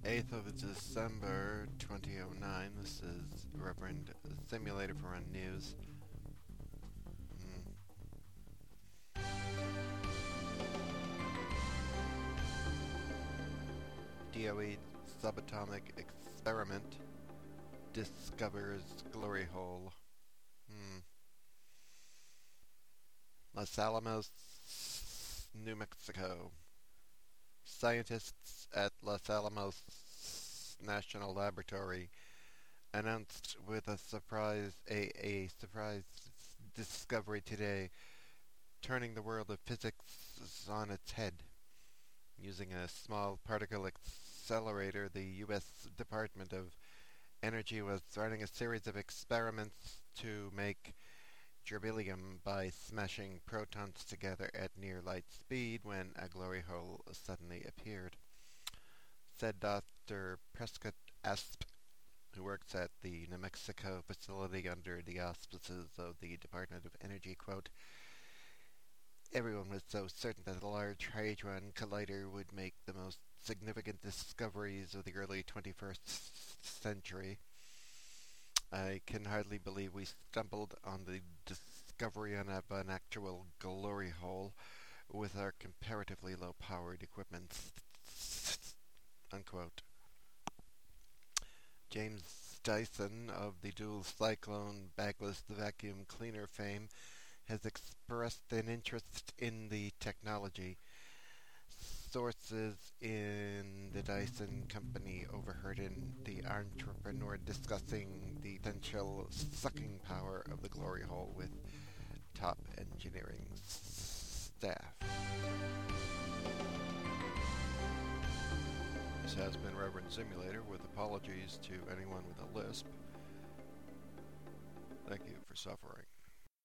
8th of December 2009. This is Reverend Simulator for Run News. DOE subatomic experiment discovers glory hole. Los Alamos, New Mexico. Scientists at Los Alamos National Laboratory announced with a surprise discovery today, turning the world of physics on its head. Using a small particle accelerator, the U.S. Department of Energy was running a series of experiments to make gerbilium by smashing protons together at near light speed when a glory hole suddenly appeared. Said Dr. Prescott Asp, who works at the New Mexico facility under the auspices of the Department of Energy, quote, "Everyone was so certain that the Large Hadron Collider would make the most significant discoveries of the early 21st century. I can hardly believe we stumbled on the discovery of an actual glory hole with our comparatively low-powered equipment," unquote. James Dyson of the dual cyclone bagless vacuum cleaner fame has expressed an interest in the technology. Sources in the Dyson company overheard the entrepreneur discussing the potential sucking power of the glory hole with top engineering staff. This has been Reverend Simulator, with apologies to anyone with a lisp. Thank you for suffering.